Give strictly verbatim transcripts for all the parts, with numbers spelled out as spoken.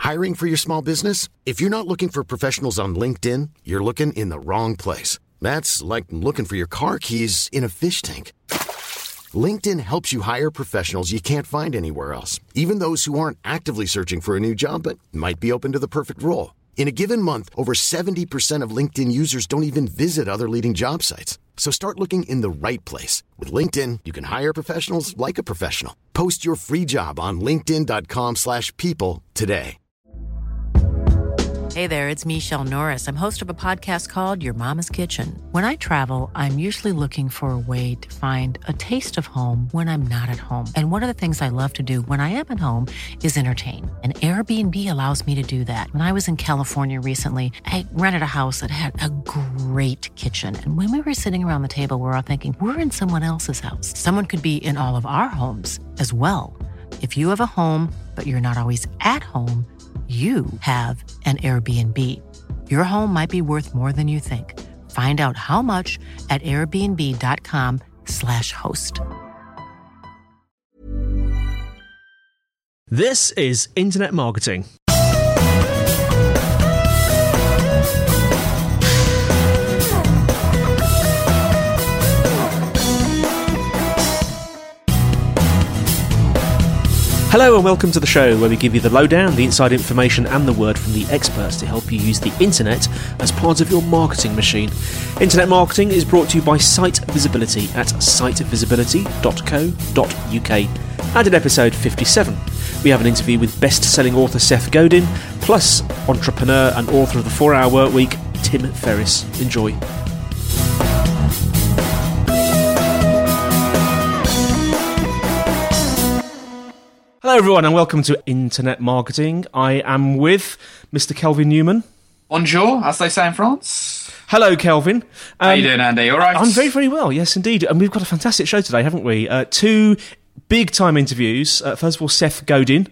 Hiring for your small business? If you're not looking for professionals on LinkedIn, you're looking in the wrong place. That's like looking for your car keys in a fish tank. LinkedIn helps you hire professionals you can't find anywhere else, even those who aren't actively searching for a new job but might be open to the perfect role. In a given month, over seventy percent of LinkedIn users don't even visit other leading job sites. So start looking in the right place. With LinkedIn, you can hire professionals like a professional. Post your free job on linkedin.com slash people today. Hey there, it's Michelle Norris. I'm host of a podcast called Your Mama's Kitchen. When I travel, I'm usually looking for a way to find a taste of home when I'm not at home. And one of the things I love to do when I am at home is entertain. And Airbnb allows me to do that. When I was in California recently, I rented a house that had a great kitchen. And when we were sitting around the table, we were all thinking, we're in someone else's house. Someone could be in all of our homes as well. If you have a home, but you're not always at home, you have an Airbnb. Your home might be worth more than you think. Find out how much at airbnb.com slash host. This is Internet Marketing. Hello and welcome to the show where we give you the lowdown, the inside information and the word from the experts to help you use the internet as part of your marketing machine. Internet Marketing is brought to you by Site Visibility at site visibility dot co dot uk. And in episode fifty-seven, we have an interview with best-selling author Seth Godin, plus entrepreneur and author of the four hour Workweek, Tim Ferriss. Enjoy. Hello everyone and welcome to Internet Marketing. I am with Mister Kelvin Newman. Bonjour, as they say in France. Hello Kelvin. Um, How you doing, Andy? All right? I'm very, very well, yes indeed. And we've got a fantastic show today, haven't we? Uh, two big-time interviews. Uh, first of all, Seth Godin.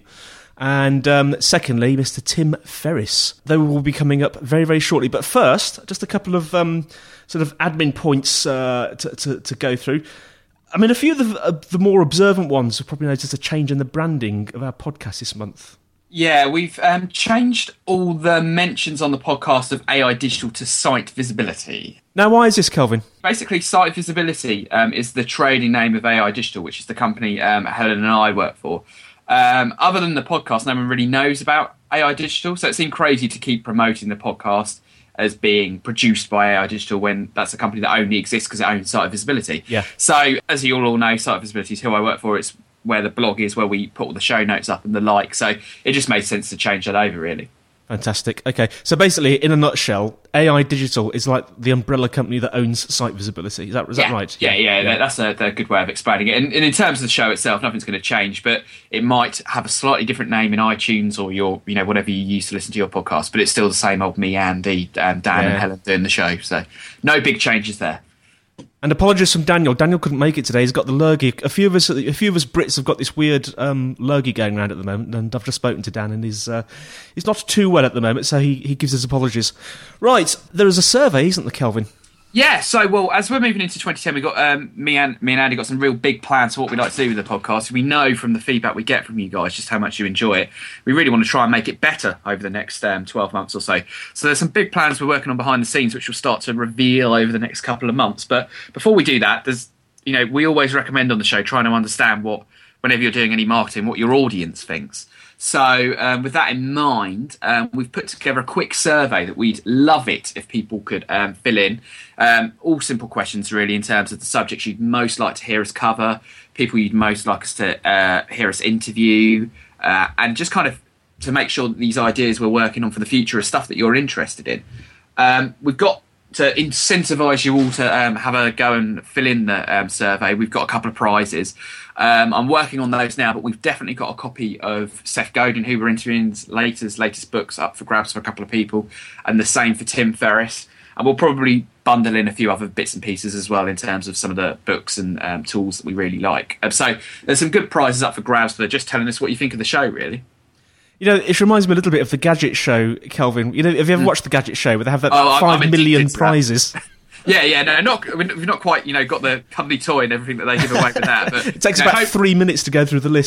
And um, secondly, Mister Tim Ferriss. They will be coming up very, very shortly. But first, just a couple of um, sort of admin points uh, to, to, to go through. I mean, a few of the, uh, the more observant ones have probably noticed a change in the branding of our podcast this month. Yeah, we've um, changed all the mentions on the podcast of A I Digital to Site Visibility. Now, why is this, Kelvin? Basically, Site Visibility um, is the trading name of A I Digital, which is the company um, Helen and I work for. Um, other than the podcast, no one really knows about A I Digital, so it seemed crazy to keep promoting the podcast as being produced by A I Digital when that's a company that only exists because it owns Site Visibility. Yeah. So, as you all know, Site Visibility is who I work for. It's where the blog is, where we put all the show notes up and the like. So, it just made sense to change that over, really. Fantastic. Okay, so basically, in a nutshell, A I Digital is like the umbrella company that owns Site Visibility. Is that, is yeah. that right? Yeah, yeah, yeah. That's a, a good way of explaining it. And, and in terms of the show itself, nothing's going to change, but it might have a slightly different name in iTunes or your, you know, whatever you use to listen to your podcast. But it's still the same old me, Andy, um, Dan, yeah. and Helen doing the show. So no big changes there. And apologies from Daniel. Daniel couldn't make it today. He's got the lurgy. A few of us, a few of us Brits have got this weird um, lurgy going around at the moment. And I've just spoken to Dan, and he's uh, he's not too well at the moment, so he, he gives his apologies. Right, there is a survey, isn't there, Kelvin? Yeah, so, well, as we're moving into twenty ten, we got um, me and me and Andy got some real big plans for what we'd like to do with the podcast. We know from the feedback we get from you guys just how much you enjoy it. We really want to try and make it better over the next um, twelve months or so. So there's some big plans we're working on behind the scenes, which we'll start to reveal over the next couple of months. But before we do that, there's, you know, we always recommend on the show trying to understand what, whenever you're doing any marketing, what your audience thinks. So um, with that in mind, um, we've put together a quick survey that we'd love it if people could um, fill in. Um, all simple questions, really, in terms of the subjects you'd most like to hear us cover, people you'd most like us to uh, hear us interview, uh, and just kind of to make sure that these ideas we're working on for the future are stuff that you're interested in. Um, we've got to incentivise you all to um, have a go and fill in the um, survey. We've got a couple of prizes. Um, I'm working on those now, but we've definitely got a copy of Seth Godin, who we're interviewing latest, latest books up for grabs for a couple of people, and the same for Tim Ferriss. And we'll probably bundle in a few other bits and pieces as well in terms of some of the books and um, tools that we really like. Um, so there's some good prizes up for grabs for just telling us what you think of the show, really. You know, it reminds me a little bit of the Gadget Show, Kelvin. You know, have you ever watched the Gadget Show where they have that oh, five I'm million prizes? Yeah, yeah, no, not we've not quite, you know, got the company toy and everything that they give away with that. But it takes you know, about hope, three minutes to go through the list.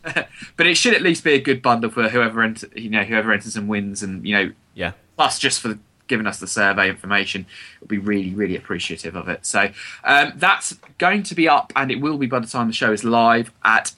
But it should at least be a good bundle for whoever enter, you know, whoever enters and wins, and you know, yeah. Plus, just for giving us the survey information, we'll be really, really appreciative of it. So um, that's going to be up, and it will be by the time the show is live at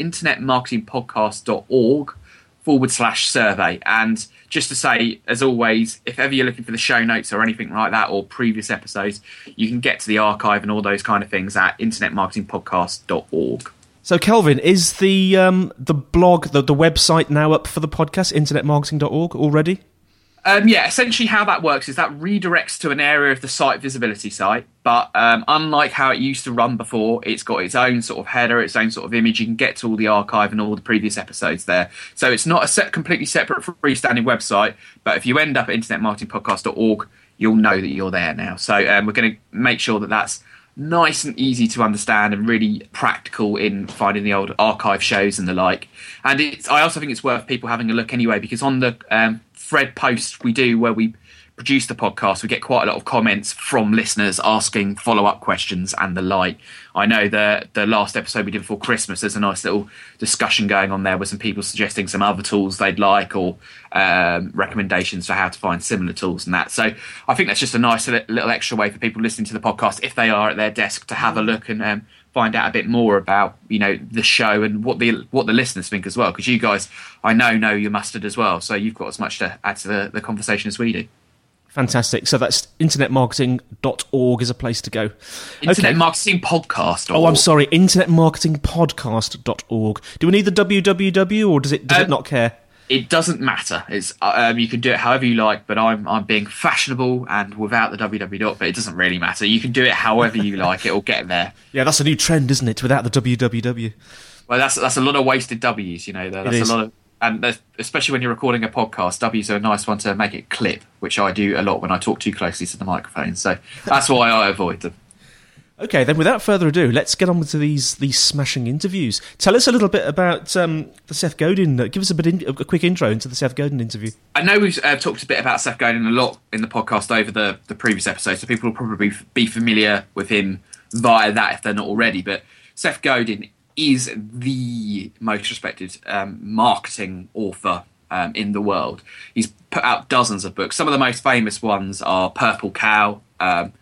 internetmarketingpodcast.org forward slash survey. And just to say, as always, if ever you're looking for the show notes or anything like that, or previous episodes, you can get to the archive and all those kind of things at internetmarketingpodcast dot org. So, Kelvin, is the um, the blog, the, the website now up for the podcast, internet marketing dot org, already? Um, yeah, essentially how that works is that redirects to an area of the site visibility site, but um, unlike how it used to run before, it's got its own sort of header, its own sort of image. You can get to all the archive and all the previous episodes there. So it's not a set, completely separate freestanding website, but if you end up at internet marketing podcast dot org, you'll know that you're there now. So um, we're going to make sure that that's nice and easy to understand and really practical in finding the old archive shows and the like. And it's, I also think it's worth people having a look anyway, because on the um, thread post we do where we produce the podcast, we get quite a lot of comments from listeners asking follow-up questions and the like. I know the the last episode we did before Christmas, there's a nice little discussion going on there with some people suggesting some other tools they'd like, or um, recommendations for how to find similar tools and that. So I think that's just a nice little extra way for people listening to the podcast, if they are at their desk, to have a look and um, find out a bit more about, you know, the show and what the what the listeners think as well. Because you guys, I know, know your mustard as well, so you've got as much to add to the, the conversation as we do. Fantastic. So that's internet marketing dot org is a place to go. Internet okay. Marketing Podcast. Oh, I'm sorry. internet marketing podcast dot org. Do we need the www, or does it does um, it not care? It doesn't matter. It's um, you can do it however you like, but I'm I'm being fashionable and without the www. But it doesn't really matter. You can do it however you like. It'll get there. Yeah, that's a new trend, isn't it? Without the www. Well, that's that's a lot of wasted W's. You know, that's a lot of. And especially when you're recording a podcast, W's are a nice one to make it clip, which I do a lot when I talk too closely to the microphone. So that's why I avoid them. Okay, then without further ado, let's get on to these these smashing interviews. Tell us a little bit about um, the Seth Godin. Uh, give us a bit in, a quick intro into the Seth Godin interview. I know we've uh, talked a bit about Seth Godin a lot in the podcast over the, the previous episodes, so people will probably be familiar with him via that if they're not already. But Seth Godin is the most respected um, marketing author um, in the world. He's put out dozens of books. Some of the most famous ones are Purple Cow, um,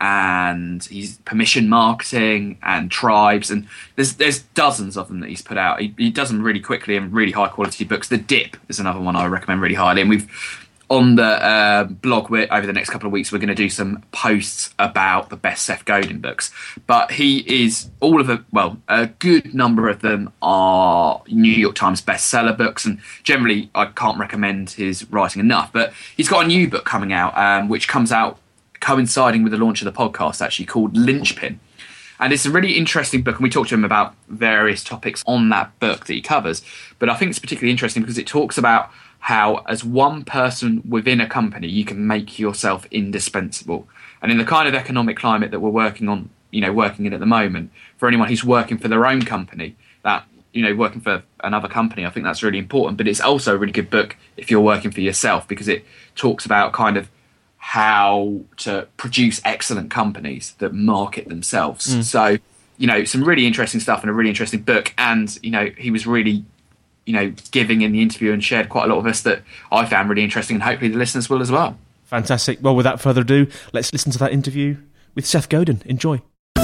and he's Permission Marketing and Tribes, and there's there's dozens of them that he's put out. He, he does them really quickly and really high quality books. The Dip is another one I recommend really highly, and we've on the uh, blog, we're, over the next couple of weeks, we're going to do some posts about the best Seth Godin books. But he is, all of them, well, a good number of them are New York Times bestseller books. And generally, I can't recommend his writing enough. But he's got a new book coming out, um, which comes out coinciding with the launch of the podcast, actually, called Linchpin. And it's a really interesting book, and we talked to him about various topics on that book that he covers. But I think it's particularly interesting because it talks about how as one person within a company you can make yourself indispensable. And in the kind of economic climate that we're working on, you know, working in at the moment, for anyone who's working for their own company, that, you know, working for another company, I think that's really important. But it's also a really good book if you're working for yourself, because it talks about kind of how to produce excellent companies that market themselves. Mm. So, you know, some really interesting stuff and a really interesting book. And, you know, he was really, you know, giving in the interview and shared quite a lot of us that I found really interesting, and hopefully the listeners will as well. Fantastic. Well, without further ado, let's listen to that interview with Seth Godin. Enjoy.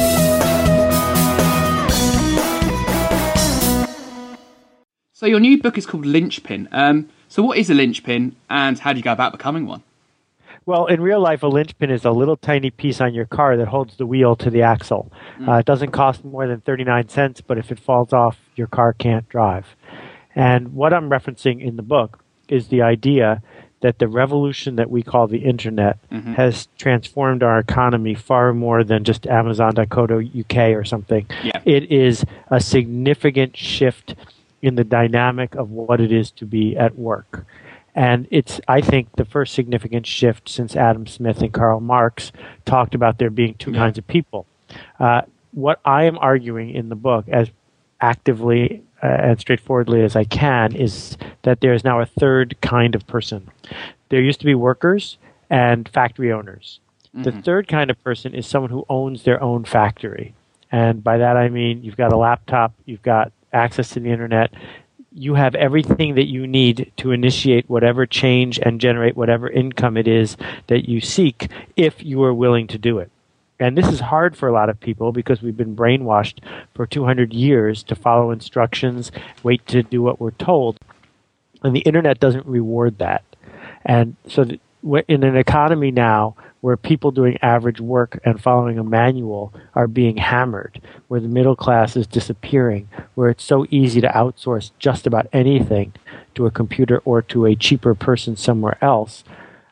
So your new book is called Linchpin. Um, so what is a linchpin, and how do you go about becoming one? Well, in real life, a linchpin is a little tiny piece on your car that holds the wheel to the axle. Mm. Uh, it doesn't cost more than thirty-nine cents, but if it falls off, your car can't drive. And what I'm referencing in the book is the idea that the revolution that we call the internet mm-hmm. has transformed our economy far more than just Amazon dot co dot U K or something. Yeah. It is a significant shift in the dynamic of what it is to be at work. And it's, I think, the first significant shift since Adam Smith and Karl Marx talked about there being two yeah. kinds of people. Uh, what I am arguing in the book, as actively uh, and straightforwardly as I can, is that there is now a third kind of person. There used to be workers and factory owners. Mm-hmm. The third kind of person is someone who owns their own factory. And by that I mean you've got a laptop, you've got access to the internet, you have everything that you need to initiate whatever change and generate whatever income it is that you seek if you are willing to do it. And this is hard for a lot of people because we've been brainwashed for two hundred years to follow instructions, wait to do what we're told. And the internet doesn't reward that. And so th- in an economy now where people doing average work and following a manual are being hammered, where the middle class is disappearing, where it's so easy to outsource just about anything to a computer or to a cheaper person somewhere else,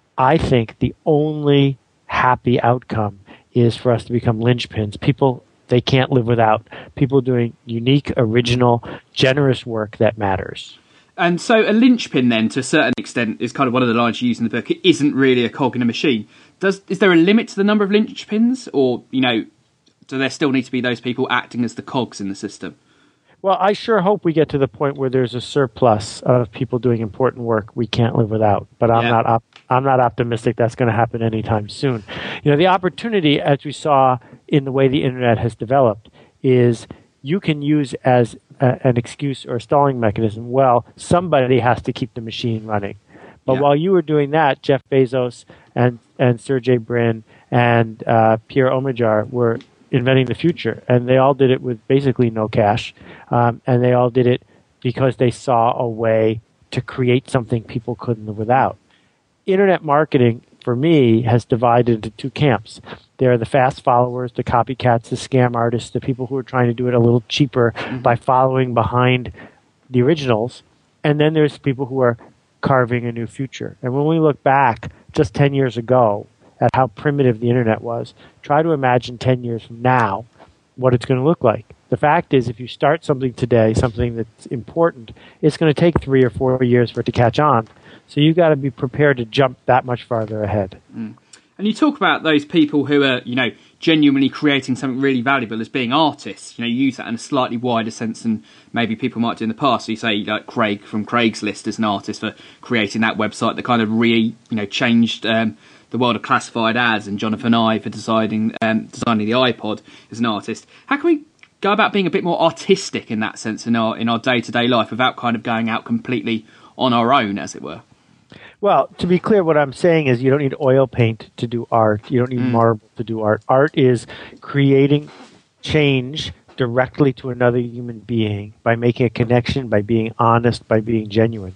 I think the only happy outcome is for us to become linchpins. People they can't live without. People doing unique, original, generous work that matters. And so a linchpin then, to a certain extent, is kind of one of the lines you use in the book. It isn't really a cog in a machine. Does Is there a limit to the number of linchpins? Or, you know, do there still need to be those people acting as the cogs in the system? Well, I sure hope we get to the point where there's a surplus of people doing important work we can't live without. But I'm yeah. not op- I'm not optimistic that's going to happen anytime soon. You know, the opportunity, as we saw in the way the internet has developed, is you can use as a, an excuse or a stalling mechanism. Well, somebody has to keep the machine running. But yeah. while you were doing that, Jeff Bezos and and Sergey Brin and uh, Pierre Omidyar were inventing the future, and they all did it with basically no cash, um, and they all did it because they saw a way to create something people couldn't live without. Internet marketing, for me, has divided into two camps. There are the fast followers, the copycats, the scam artists, the people who are trying to do it a little cheaper mm-hmm. by following behind the originals, and then there's people who are carving a new future. And when we look back just ten years ago at how primitive the internet was, try to imagine ten years from now what it's going to look like. The fact is, if you start something today, something that's important, it's going to take three or four years for it to catch on. So you've got to be prepared to jump that much farther ahead. Mm. And you talk about those people who are, you know, genuinely creating something really valuable as being artists. You know, you use that in a slightly wider sense than maybe people might do in the past. So you say, like, Craig from Craigslist as an artist for creating that website that kind of re, you know, changed um, the world of classified ads, and Jonathan Ive for deciding, um, designing the iPod as an artist. How can we go about being a bit more artistic in that sense in our in our day-to-day life without kind of going out completely on our own, as it were? Well, to be clear, what I'm saying is you don't need oil paint to do art. You don't need mm. marble to do art. Art is creating change directly to another human being by making a connection, by being honest, by being genuine.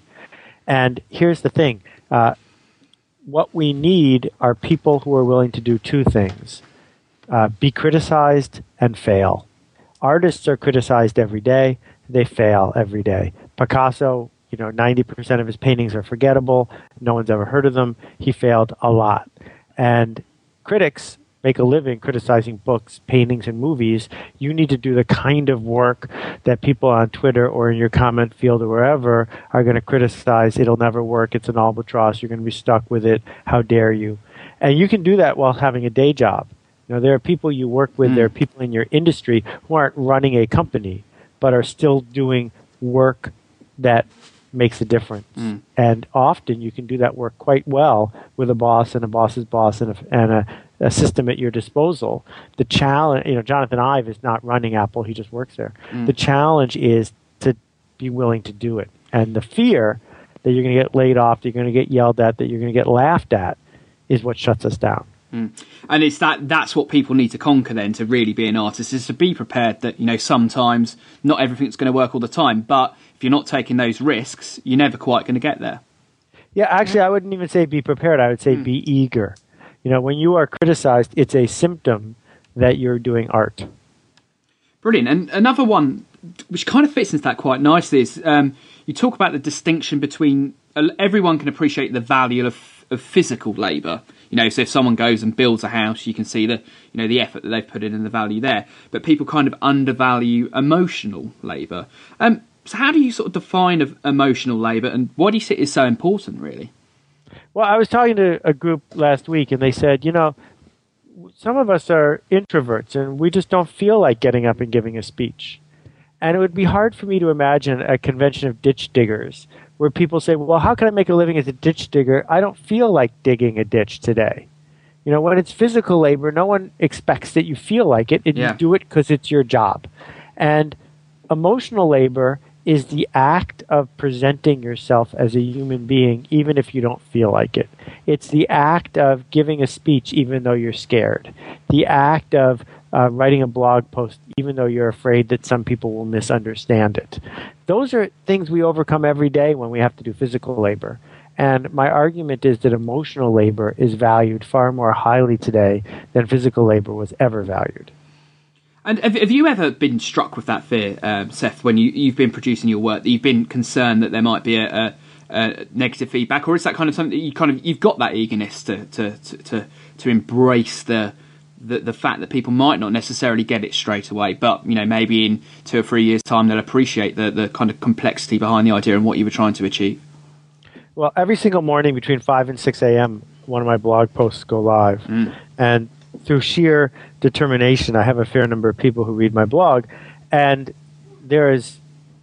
And here's the thing. Uh, what we need are people who are willing to do two things. Uh, be criticized and fail. Artists are criticized every day. They fail every day. Picasso, you know, ninety percent of his paintings are forgettable. No one's ever heard of them. He failed a lot. And critics make a living criticizing books, paintings, and movies. You need to do the kind of work that people on Twitter or in your comment field or wherever are going to criticize. It'll never work. It's an albatross. You're going to be stuck with it. How dare you? And you can do that while having a day job. You know, there are people you work with, mm. there are people in your industry who aren't running a company, but are still doing work that makes a difference. Mm. And often you can do that work quite well with a boss and a boss's boss and a, and a, a system at your disposal. The challenge, you know, Jonathan Ive is not running Apple, he just works there. Mm. The challenge is to be willing to do it. And the fear that you're going to get laid off, that you're going to get yelled at, that you're going to get laughed at is what shuts us down. Mm. And it's that that's what people need to conquer then to really be an artist, is to be prepared that, you know, sometimes not everything's going to work all the time, but if you're not taking those risks, you're never quite going to get there. Yeah, actually, I wouldn't even say be prepared. I would say mm. be eager. You know, when you are criticized, it's a symptom that you're doing art. Brilliant. And another one which kind of fits into that quite nicely is um, you talk about the distinction between uh, everyone can appreciate the value of, of physical labour. You know, so if someone goes and builds a house, you can see the, you know, the effort that they've put in and the value there. But people kind of undervalue emotional labour. Um, so how do you sort of define of emotional labour, and why do you see it is so important, really? Well, I was talking to a group last week, and they said, you know, some of us are introverts, and we just don't feel like getting up and giving a speech. And it would be hard for me to imagine a convention of ditch diggers where people say, well, how can I make a living as a ditch digger? I don't feel like digging a ditch today. You know, when it's physical labor, no one expects that you feel like it, and yeah. you do it because it's your job. And emotional labor is the act of presenting yourself as a human being, even if you don't feel like it. It's the act of giving a speech, even though you're scared. The act of uh, writing a blog post, even though you're afraid that some people will misunderstand it. Those are things we overcome every day when we have to do physical labor. And my argument is that emotional labor is valued far more highly today than physical labor was ever valued. And have, have you ever been struck with that fear, um, Seth, when you, you've been producing your work, that you've been concerned that there might be a, a, a negative feedback, or is that kind of something that you kind of you've got that eagerness to to to, to, to embrace the, the the fact that people might not necessarily get it straight away, but you know maybe in two or three years' time they'll appreciate the the kind of complexity behind the idea and what you were trying to achieve? Well, every single morning between five and six a.m., one of my blog posts go live, mm. and through sheer determination, I have a fair number of people who read my blog, and there is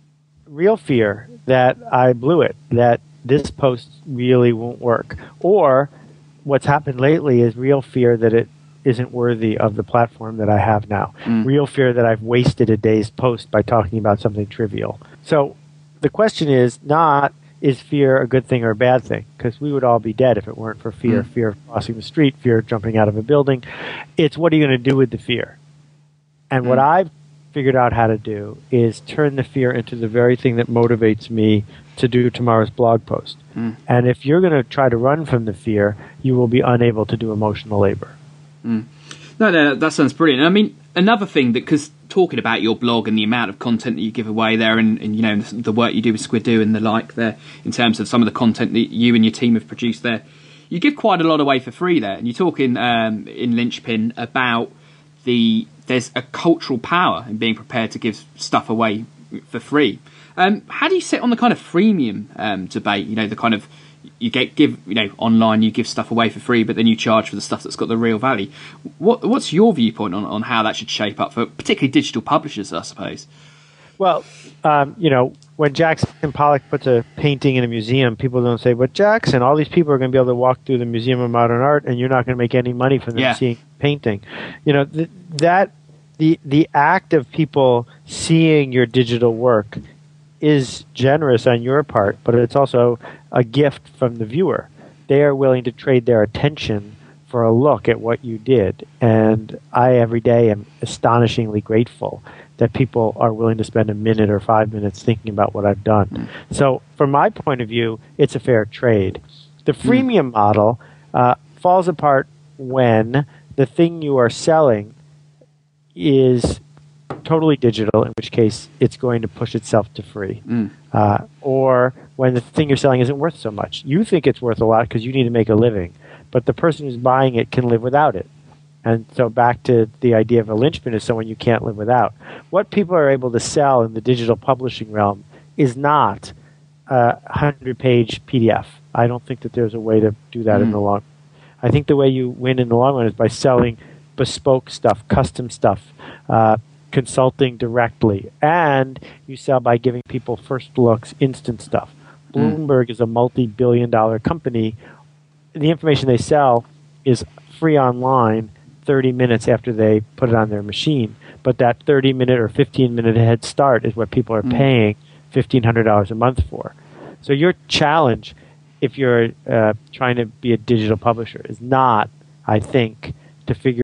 real fear that I blew it, that this post really won't work. Or what's happened lately is real fear that it isn't worthy of the platform that I have now. Mm. Real fear that I've wasted a day's post by talking about something trivial. So the question is not, is fear a good thing or a bad thing? Because we would all be dead if it weren't for fear. Mm. Fear of crossing the street, fear of jumping out of a building. It's what are you going to do with the fear? And mm. what I've figured out how to do is turn the fear into the very thing that motivates me to do tomorrow's blog post. Mm. And if you're going to try to run from the fear, you will be unable to do emotional labor. Mm. No, no, that sounds brilliant. I mean, another thing that, because talking about your blog and the amount of content that you give away there, and, and you know the work you do with Squidoo and the like there, in terms of some of the content that you and your team have produced there, you give quite a lot away for free there. And you talk in um, in Linchpin about the there's a cultural power in being prepared to give stuff away for free. Um, how do you sit on the kind of freemium um, debate? You know, the kind of you get give you know online you give stuff away for free, but then you charge for the stuff that's got the real value. What what's your viewpoint on, on how that should shape up for particularly digital publishers, I suppose? Well, um, you know, when Jackson Pollock puts a painting in a museum, people don't say, "But Jackson, all these people are going to be able to walk through the Museum of Modern Art, and you're not going to make any money from them yeah. seeing painting." You know, th- that the the act of people seeing your digital work is generous on your part, but it's also a gift from the viewer. They are willing to trade their attention for a look at what you did. And I, every day, am astonishingly grateful that people are willing to spend a minute or five minutes thinking about what I've done. Mm. So from my point of view, it's a fair trade. The freemium mm. model uh, falls apart when the thing you are selling is totally digital, in which case it's going to push itself to free. Mm. Uh, or when the thing you're selling isn't worth so much. You think it's worth a lot because you need to make a living, but the person who's buying it can live without it. And so back to the idea of a linchpin is someone you can't live without. What people are able to sell in the digital publishing realm is not a hundred-page P D F. I don't think that there's a way to do that mm. in the long run. I think the way you win in the long run is by selling bespoke stuff, custom stuff, uh, consulting directly, and you sell by giving people first looks, instant stuff. Bloomberg mm. is a multi-billion dollar company. The information they sell is free online thirty minutes after they put it on their machine, but that thirty minute or fifteen minute head start is what people are mm. paying fifteen hundred dollars a month for. So your challenge, if you're uh, trying to be a digital publisher, is not, I think, to figure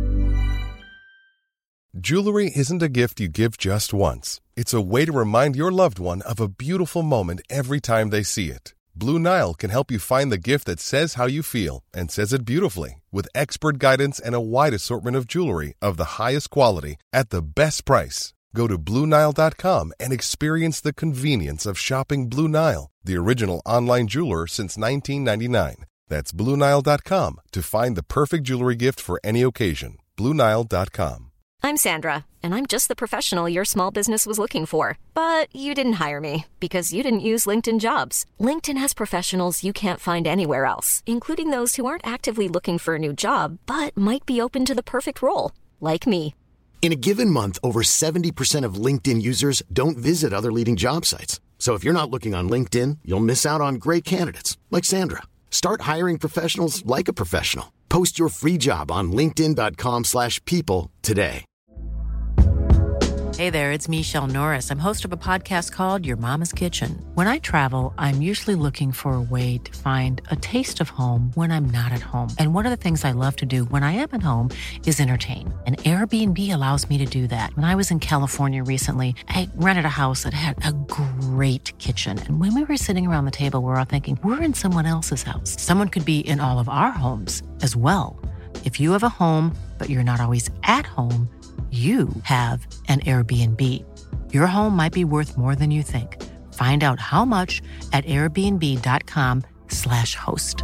Jewelry isn't a gift you give just once. It's a way to remind your loved one of a beautiful moment every time they see it. Blue Nile can help you find the gift that says how you feel and says it beautifully, with expert guidance and a wide assortment of jewelry of the highest quality at the best price. Go to Blue Nile dot com and experience the convenience of shopping Blue Nile, the original online jeweler since nineteen ninety-nine. That's Blue Nile dot com to find the perfect jewelry gift for any occasion. Blue Nile dot com. I'm Sandra, and I'm just the professional your small business was looking for. But you didn't hire me because you didn't use LinkedIn Jobs. LinkedIn has professionals you can't find anywhere else, including those who aren't actively looking for a new job, but might be open to the perfect role, like me. In a given month, over seventy percent of LinkedIn users don't visit other leading job sites. So if you're not looking on LinkedIn, you'll miss out on great candidates, like Sandra. Start hiring professionals like a professional. Post your free job on linkedin dot com slash people today. Hey there, it's Michelle Norris. I'm host of a podcast called Your Mama's Kitchen. When I travel, I'm usually looking for a way to find a taste of home when I'm not at home. And one of the things I love to do when I am at home is entertain. And Airbnb allows me to do that. When I was in California recently, I rented a house that had a great kitchen. And when we were sitting around the table, we were all thinking, we're in someone else's house. Someone could be in all of our homes as well. If you have a home, but you're not always at home, you have an Airbnb. Your home might be worth more than you think. Find out how much at airbnb.com slash host.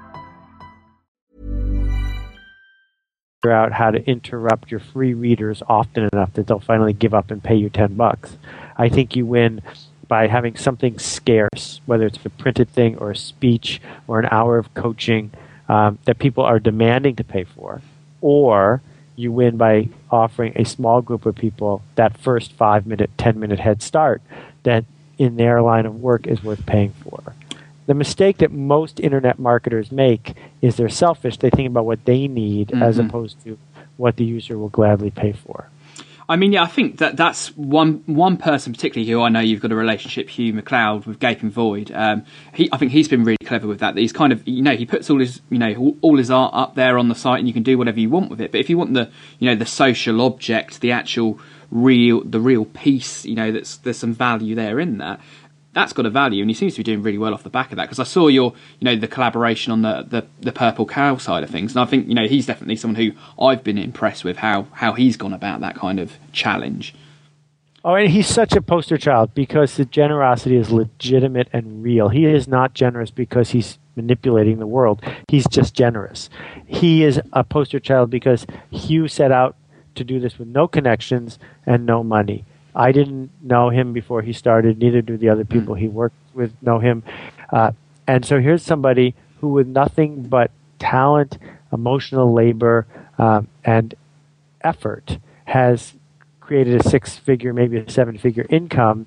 Figure out how to interrupt your free readers often enough that they'll finally give up and pay you ten bucks. I think you win by having something scarce, whether it's a printed thing or a speech or an hour of coaching um, that people are demanding to pay for, or you win by offering a small group of people that first five minute, ten minute head start that in their line of work is worth paying for. The mistake that most internet marketers make is they're selfish. They think about what they need mm-hmm. as opposed to what the user will gladly pay for. I mean, yeah, I think that that's one one person particularly who I know you've got a relationship, Hugh McLeod, with Gaping Void. Um, he, I think he's been really clever with that. That he's kind of, you know, he puts all his, you know, all his art up there on the site, and you can do whatever you want with it. But if you want the, you know, the social object, the actual real, the real piece, you know, that's there's some value there in that. That's got a value, and he seems to be doing really well off the back of that. Because I saw your, you know, the collaboration on the, the, the Purple Cow side of things, and I think, you know, he's definitely someone who I've been impressed with how how he's gone about that kind of challenge. Oh, and he's such a poster child because the generosity is legitimate and real. He is not generous because he's manipulating the world. He's just generous. He is a poster child because Hugh set out to do this with no connections and no money. I didn't know him before he started. Neither do the other people he worked with know him. Uh, and so here's somebody who, with nothing but talent, emotional labor, um, and effort, has created a six-figure, maybe a seven-figure income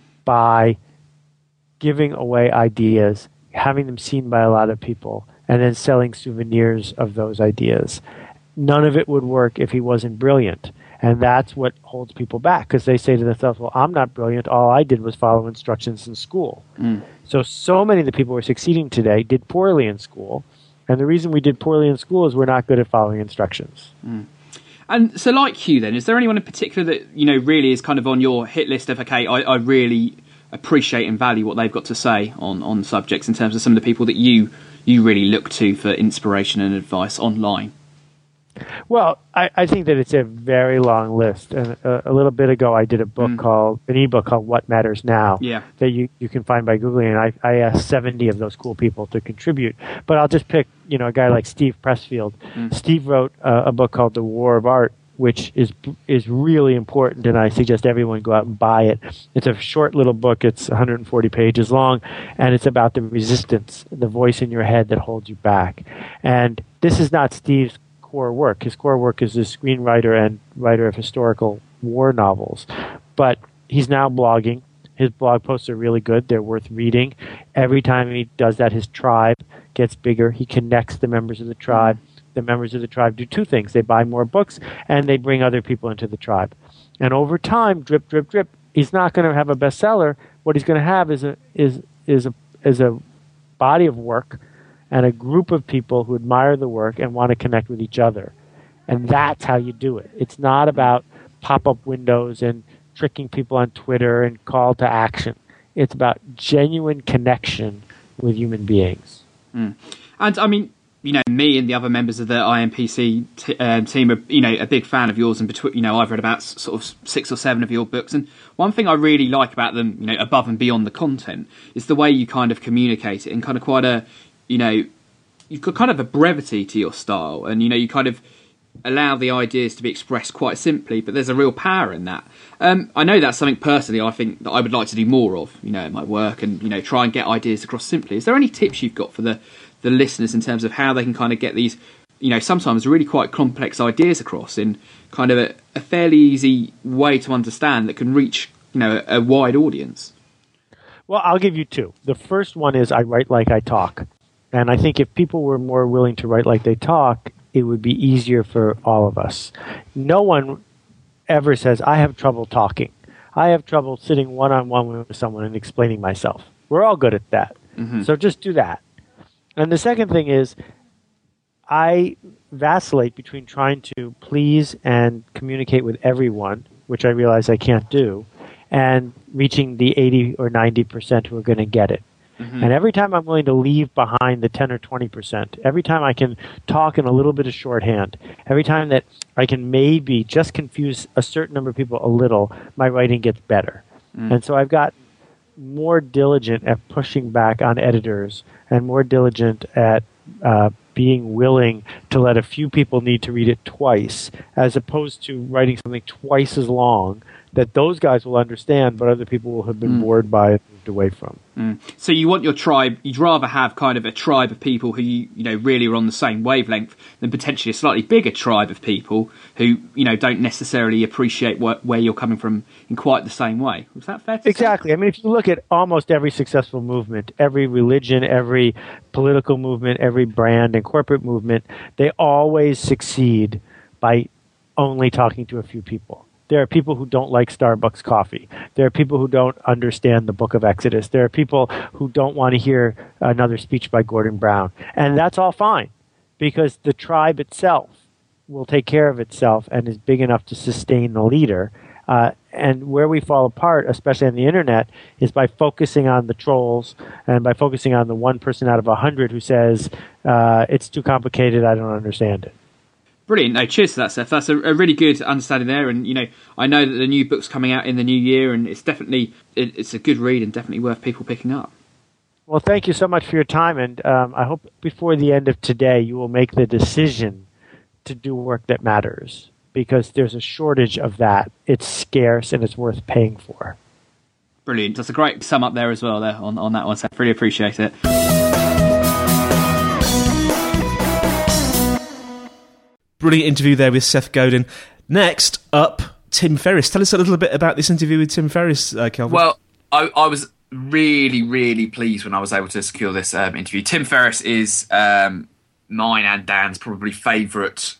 by giving away ideas, having them seen by a lot of people, and then selling souvenirs of those ideas. None of it would work if he wasn't brilliant. And that's what holds people back, because they say to themselves, well, I'm not brilliant. All I did was follow instructions in school. Mm. So, so many of the people who are succeeding today did poorly in school. And the reason we did poorly in school is we're not good at following instructions. Mm. And so like Hugh then, is there anyone in particular that, you know, really is kind of on your hit list of, okay, I, I really appreciate and value what they've got to say on, on subjects in terms of some of the people that you, you really look to for inspiration and advice online? Well, I, I think that it's a very long list. And a, a little bit ago, I did a book mm. called, an ebook called What Matters Now, yeah. that you, you can find by Googling. And I, I asked seventy of those cool people to contribute. But I'll just pick, you know, a guy like Steve Pressfield. Mm. Steve wrote uh, a book called The War of Art, which is is really important, and I suggest everyone go out and buy it. It's a short little book. It's one hundred forty pages long, and it's about the resistance, the voice in your head that holds you back. And this is not Steve's core work. His core work is a screenwriter and writer of historical war novels. But he's now blogging. His blog posts are really good. They're worth reading. Every time he does that, his tribe gets bigger. He connects the members of the tribe. The members of the tribe do two things. They buy more books, and they bring other people into the tribe. And over time, drip, drip, drip, he's not going to have a bestseller. What he's going to have is a is is a is a body of work and a group of people who admire the work and want to connect with each other. And that's how you do it. It's not about pop-up windows and tricking people on Twitter and call to action. It's about genuine connection with human beings. Mm. And, I mean, you know, me and the other members of the I M P C t- uh, team are, you know, a big fan of yours. And, between, you know, I've read about s- sort of six or seven of your books. And one thing I really like about them, you know, above and beyond the content, is the way you kind of communicate it in kind of quite a, you know, you've got kind of a brevity to your style. And, you know, you kind of allow the ideas to be expressed quite simply, but there's a real power in that. Um, I know that's something personally I think that I would like to do more of, you know, in my work, and, you know, try and get ideas across simply. Is there any tips you've got for the, the listeners in terms of how they can kind of get these, you know, sometimes really quite complex ideas across in kind of a, a fairly easy way to understand that can reach, you know, a, a wide audience? Well, I'll give you two. The first one is I write like I talk. And I think if people were more willing to write like they talk, it would be easier for all of us. No one ever says, I have trouble talking. I have trouble sitting one-on-one with someone and explaining myself. We're all good at that. Mm-hmm. So just do that. And the second thing is, I vacillate between trying to please and communicate with everyone, which I realize I can't do, and reaching the eighty or ninety percent who are going to get it. Mm-hmm. And every time I'm willing to leave behind the ten or twenty percent, every time I can talk in a little bit of shorthand, every time that I can maybe just confuse a certain number of people a little, my writing gets better. Mm. And so I've got more diligent at pushing back on editors and more diligent at uh, being willing to let a few people need to read it twice, as opposed to writing something twice as long that those guys will understand, but other people will have been mm. bored by and moved away from. Mm. So you want your tribe, you'd rather have kind of a tribe of people who, you, you know, really are on the same wavelength than potentially a slightly bigger tribe of people who, you know, don't necessarily appreciate what, where you're coming from in quite the same way. Was that fair to Exactly. say? I mean, if you look at almost every successful movement, every religion, every political movement, every brand and corporate movement, they always succeed by only talking to a few people. There are people who don't like Starbucks coffee. There are people who don't understand the Book of Exodus. There are people who don't want to hear another speech by Gordon Brown. And that's all fine, because the tribe itself will take care of itself and is big enough to sustain the leader. Uh, and where we fall apart, especially on the internet, is by focusing on the trolls and by focusing on the one person out of a hundred who says, uh, it's too complicated, I don't understand it. Brilliant. No, cheers to that, Seth. That's a, a really good understanding there. And, you know, I know that the new book's coming out in the new year, and it's definitely, it, it's a good read and definitely worth people picking up. Well, thank you so much for your time. And um, I hope before the end of today, you will make the decision to do work that matters, because there's a shortage of that. It's scarce and it's worth paying for. Brilliant. That's a great sum up there as well there on, on that one, Seth. Really appreciate it. Brilliant interview there with Seth Godin. Next up, Tim Ferriss. Tell us a little bit about this interview with Tim Ferriss, uh, Kelvin. Well, I, I was really, really pleased when I was able to secure this um, interview. Tim Ferriss is um, mine and Dan's probably favourite.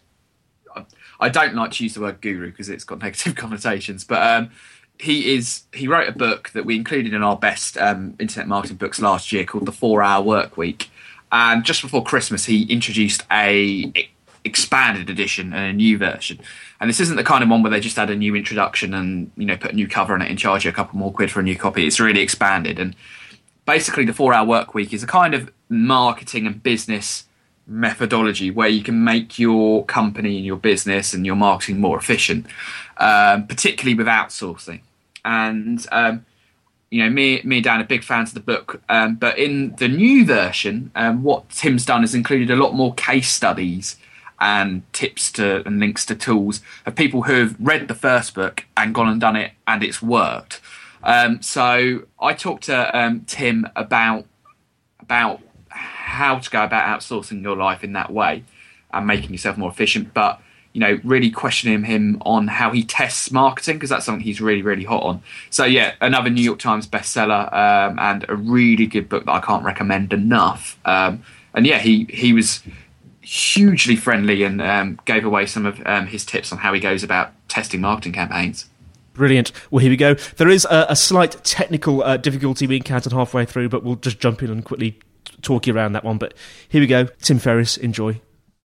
I don't like to use the word guru because it's got negative connotations, but um, he is. He wrote a book that we included in our best um, internet marketing books last year called The four hour Work Week. And just before Christmas, he introduced a expanded edition and a new version. And this isn't the kind of one where they just add a new introduction and, you know, put a new cover on it and charge you a couple more quid for a new copy. It's really expanded. And basically the four hour work week is a kind of marketing and business methodology where you can make your company and your business and your marketing more efficient, um, particularly with outsourcing. And, um, you know, me, me and Dan are big fans of the book. Um, but in the new version, um, what Tim's done is included a lot more case studies and tips to and links to tools of people who have read the first book and gone and done it and it's worked. Um, so I talked to um, Tim about about how to go about outsourcing your life in that way and making yourself more efficient, but, you know, really questioning him on how he tests marketing, because that's something he's really, really hot on. So yeah, another New York Times bestseller, um, and a really good book that I can't recommend enough. Um, and yeah, he, he was hugely friendly and um, gave away some of um, his tips on how he goes about testing marketing campaigns. Brilliant. Well, here we go. There is a, a slight technical uh, difficulty we encountered halfway through, but we'll just jump in and quickly talk you around that one. But here we go. Tim Ferriss, enjoy.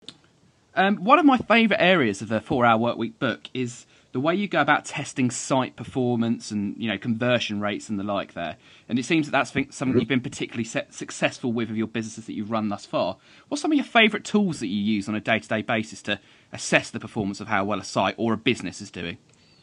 Um, one of my favourite areas of the four hour Workweek book is the way you go about testing site performance and, you know, conversion rates and the like there. And it seems that that's something you've been particularly successful with of your businesses that you've run thus far. What's some of your favourite tools that you use on a day-to-day basis to assess the performance of how well a site or a business is doing?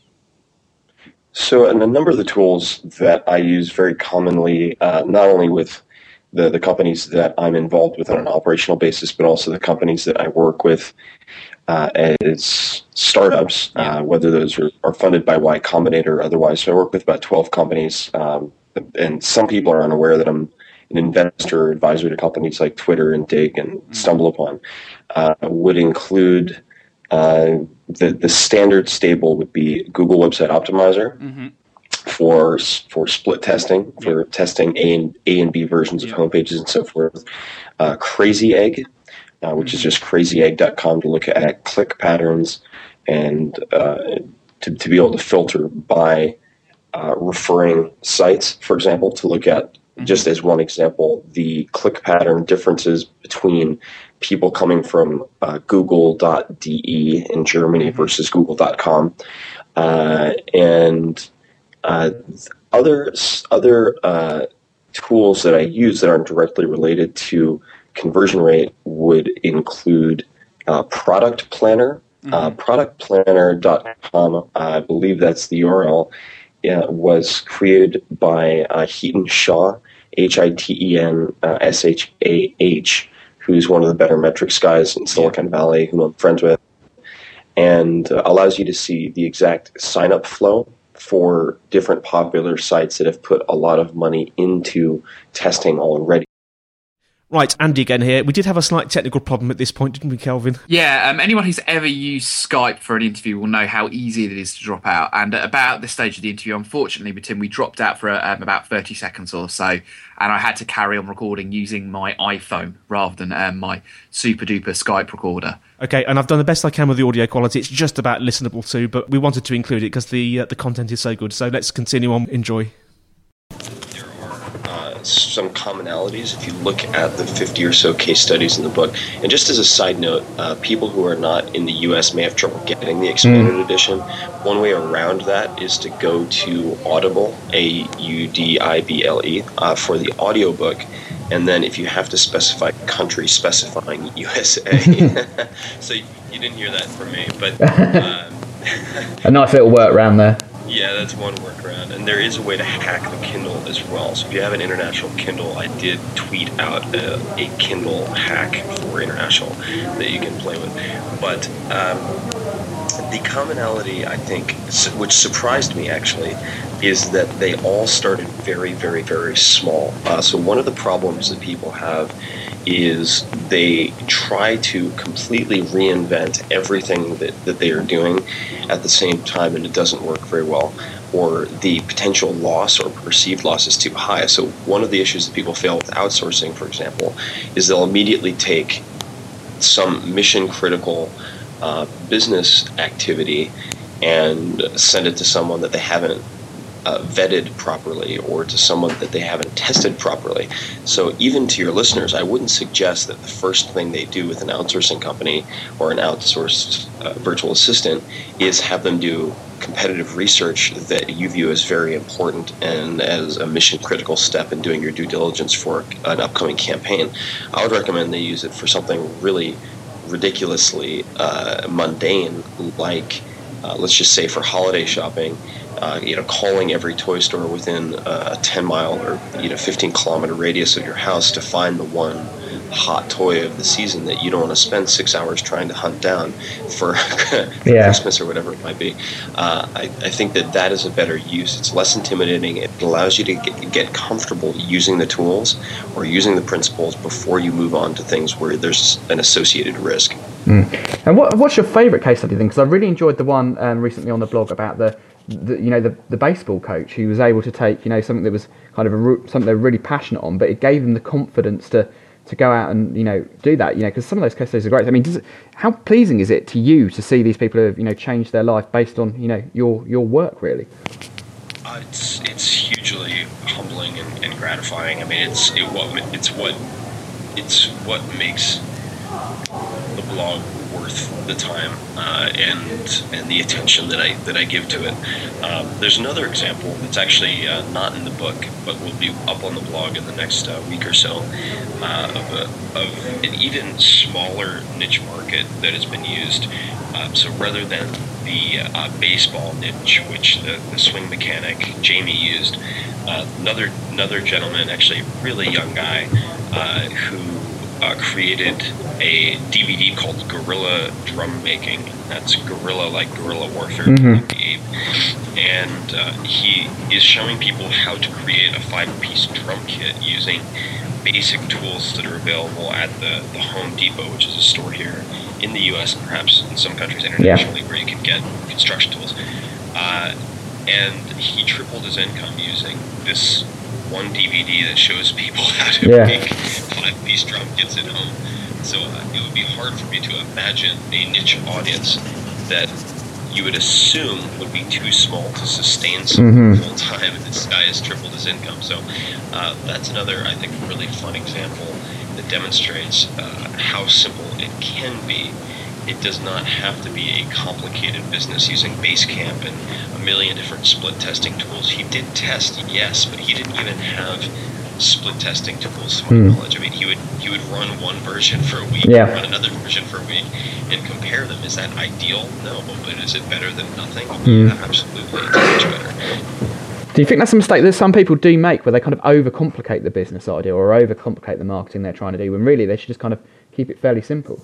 So, and a number of the tools that I use very commonly, uh, not only with the, the companies that I'm involved with on an operational basis, but also the companies that I work with uh, as startups, uh, whether those are, are funded by Y Combinator or otherwise. So I work with about twelve companies, um, and some people are unaware that I'm an investor or advisor to companies like Twitter and Dig and StumbleUpon. Uh, would include uh, the the standard stable would be Google Website Optimizer. Mm-hmm. For for split testing, for yep. testing A and A and B versions of yep. homepages and so forth. Uh, Crazy Egg, uh, which mm-hmm. is just crazy egg dot com to look at click patterns and uh, to, to be able to filter by uh, referring sites, for example, to look at, just as one example, the click pattern differences between people coming from uh, google dot d e in Germany versus google dot com. Uh, and uh, other, other uh, tools that I use that aren't directly related to conversion rate would include uh, Product Planner. Mm-hmm. Uh, product planner dot com, I believe that's the U R L, uh, was created by uh, Hiten Shah, H I T E N S H A H, who's one of the better metrics guys in Silicon Valley, who I'm friends with, and uh, allows you to see the exact sign-up flow for different popular sites that have put a lot of money into testing already. Right, Andy again here. We did have a slight technical problem at this point, didn't we, Kelvin? Yeah, um, anyone who's ever used Skype for an interview will know how easy it is to drop out. And at about this stage of the interview, unfortunately, with Tim, we dropped out for um, about thirty seconds or so, and I had to carry on recording using my iPhone rather than um, my super-duper Skype recorder. Okay, and I've done the best I can with the audio quality. It's just about listenable too, but we wanted to include it because the uh, the content is so good. So let's continue on. Enjoy. Some commonalities if you look at the fifty or so case studies in the book. And just as a side note, uh, people who are not in the U S may have trouble getting the expanded mm. edition. One way around that is to go to Audible, A U D I B L E, uh, for the audiobook. And then if you have to specify country, specifying U S A. So you didn't hear that from me, but... Uh, a nice little workaround there. Yeah, that's one workaround. And there is a way to hack the Kindle as well. So if you have an international Kindle, I did tweet out a, a Kindle hack for international that you can play with. But um, the commonality, I think, which surprised me actually, is that they all started very, very, very small. Uh, so one of the problems that people have is they try to completely reinvent everything that, that they are doing at the same time, and it doesn't work very well, or the potential loss or perceived loss is too high. So one of the issues that people fail with outsourcing, for example, is they'll immediately take some mission-critical uh, business activity and send it to someone that they haven't Uh, vetted properly, or to someone that they haven't tested properly. So even to your listeners, I wouldn't suggest that the first thing they do with an outsourcing company or an outsourced uh, virtual assistant is have them do competitive research that you view as very important and as a mission critical step in doing your due diligence for an upcoming campaign. I would recommend they use it for something really ridiculously uh, mundane, like uh, let's just say for holiday shopping. Uh, you know, calling every toy store within uh, a ten mile or you know fifteen kilometer radius of your house to find the one hot toy of the season that you don't want to spend six hours trying to hunt down for, for yeah. Christmas or whatever it might be. Uh, I, I think that that is a better use. It's less intimidating. It allows you to get, get comfortable using the tools or using the principles before you move on to things where there's an associated risk. Mm. And what, what's your favourite case study then? Because I really enjoyed the one um, recently on the blog about the The, you know, the the baseball coach who was able to take, you know, something that was kind of a, something they were really passionate on, but it gave them the confidence to, to go out and, you know, do that, you know, because some of those case studies are great. I mean, does it, how pleasing is it to you to see these people who have, you know, changed their life based on, you know, your your work, really? Uh, it's it's hugely humbling and, and gratifying. I mean, it's it what it's what it's what makes the blog worth the time uh, and and the attention that I that I give to it. Um, there's another example that's actually uh, not in the book, but will be up on the blog in the next uh, week or so, uh, of, a, of an even smaller niche market that has been used. Um, so rather than the uh, baseball niche, which the, the swing mechanic Jamie used, uh, another another gentleman, actually a really young guy, uh, who Uh, created a D V D called Guerrilla Drum Making. That's guerrilla like guerrilla warfare, mm-hmm. and uh, he is showing people how to create a five-piece drum kit using basic tools that are available at the, the Home Depot, which is a store here in the U S and perhaps in some countries internationally, yeah. where you can get construction tools. Uh, and he tripled his income using this one D V D that shows people how to yeah. make five-piece drum kits at home. So uh, it would be hard for me to imagine a niche audience that you would assume would be too small to sustain someone Mhm. full time, and this guy has tripled his income. So uh, that's another, I think, really fun example that demonstrates uh, how simple it can be. It does not have to be a complicated business using Basecamp and a million different split testing tools. He did test, yes, but he didn't even have split testing tools to my Hmm. knowledge. I mean, he would he would run one version for a week, Yeah. run another version for a week, and compare them. Is that ideal? No, but is it better than nothing? Hmm. Yeah, absolutely, it's much better. Do you think that's a mistake that some people do make, where they kind of overcomplicate the business idea or overcomplicate the marketing they're trying to do, when really they should just kind of keep it fairly simple?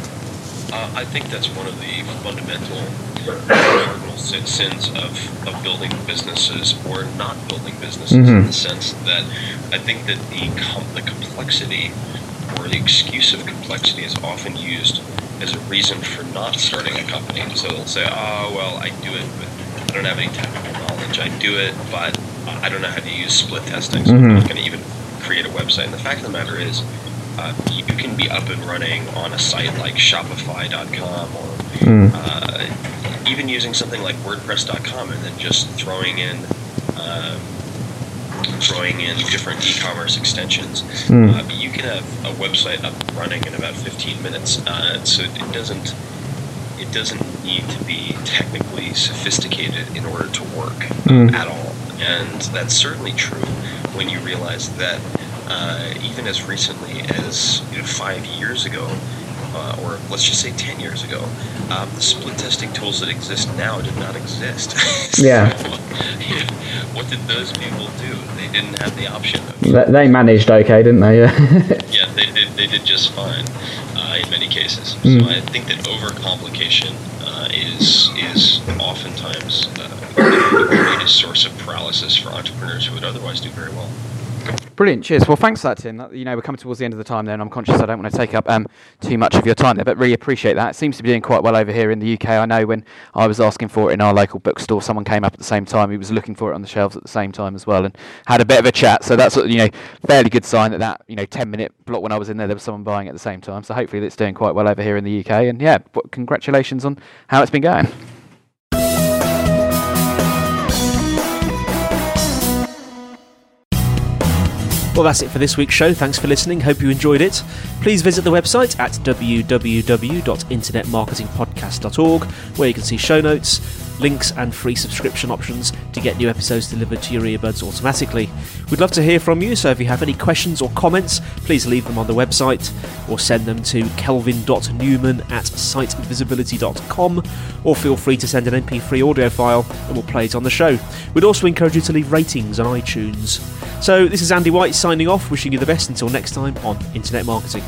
Uh, I think that's one of the fundamental cardinal sin- sins of, of building businesses or not building businesses, in Mhm. the sense that I think that the com- the complexity or the excuse of complexity is often used as a reason for not starting a company. So they'll say, oh, well, I do it, but I don't have any technical knowledge. I do it, but I don't know how to use split testing, so I'm Mhm. not going to even create a website. And the fact of the matter is, Uh, you can be up and running on a site like Shopify dot com or Mm. uh, even using something like WordPress dot com and then just throwing in um, throwing in different e-commerce extensions. Mm. Uh, you can have a website up and running in about fifteen minutes. Uh, so it doesn't it doesn't need to be technically sophisticated in order to work Mm. at all. And that's certainly true when you realize that uh, even as recently as you know, five years ago, uh, or let's just say ten years ago, um, the split testing tools that exist now did not exist. So, Yeah. you know, what did those people do? They didn't have the option of They they managed okay, didn't they? Yeah. yeah, they did. They did just fine uh, in many cases. Mm. So I think that overcomplication uh, is is oftentimes uh, the greatest source of paralysis for entrepreneurs who would otherwise do very well. Brilliant. Cheers. Well, thanks for that, Tim. You know, we're coming towards the end of the time there, and I'm conscious I don't want to take up um, too much of your time there, but really appreciate that. It seems to be doing quite well over here in the U K. I know when I was asking for it in our local bookstore, someone came up at the same time. He was looking for it on the shelves at the same time as well, and had a bit of a chat. So that's, you know, fairly good sign that that, you know, ten minute block when I was in there, there was someone buying at the same time. So hopefully it's doing quite well over here in the U K. And yeah, congratulations on how it's been going. Well, that's it for this week's show. Thanks for listening. Hope you enjoyed it. Please visit the website at w w w dot internet marketing podcast dot org, where you can see show notes, links and free subscription options to get new episodes delivered to your earbuds automatically. We'd love to hear from you, so if you have any questions or comments, please leave them on the website or send them to kelvin dot newman at site visibility dot com, or feel free to send an M P three audio file and we'll play it on the show. We'd also encourage you to leave ratings on iTunes. So this is Andy White signing off, wishing you the best until next time on Internet Marketing.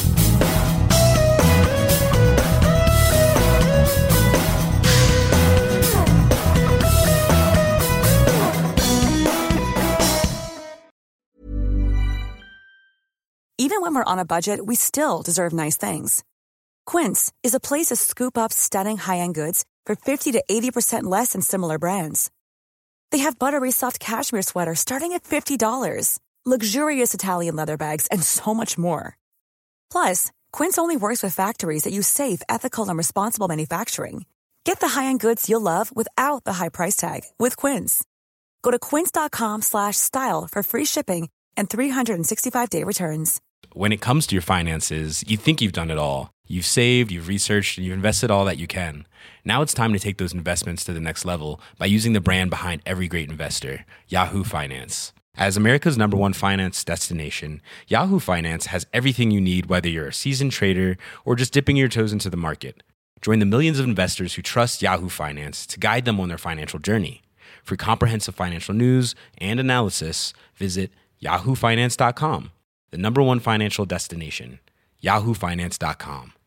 Even when we're on a budget, we still deserve nice things. Quince is a place to scoop up stunning high-end goods for fifty to eighty percent less than similar brands. They have buttery soft cashmere sweaters starting at fifty dollars, luxurious Italian leather bags, and so much more. Plus, Quince only works with factories that use safe, ethical, and responsible manufacturing. Get the high-end goods you'll love without the high price tag with Quince. Go to quince.com slash style for free shipping and three sixty-five day returns. When it comes to your finances, you think you've done it all. You've saved, you've researched, and you've invested all that you can. Now it's time to take those investments to the next level by using the brand behind every great investor, Yahoo Finance. As America's number one finance destination, Yahoo Finance has everything you need, whether you're a seasoned trader or just dipping your toes into the market. Join the millions of investors who trust Yahoo Finance to guide them on their financial journey. For comprehensive financial news and analysis, visit yahoo finance dot com, the number one financial destination, yahoo finance dot com.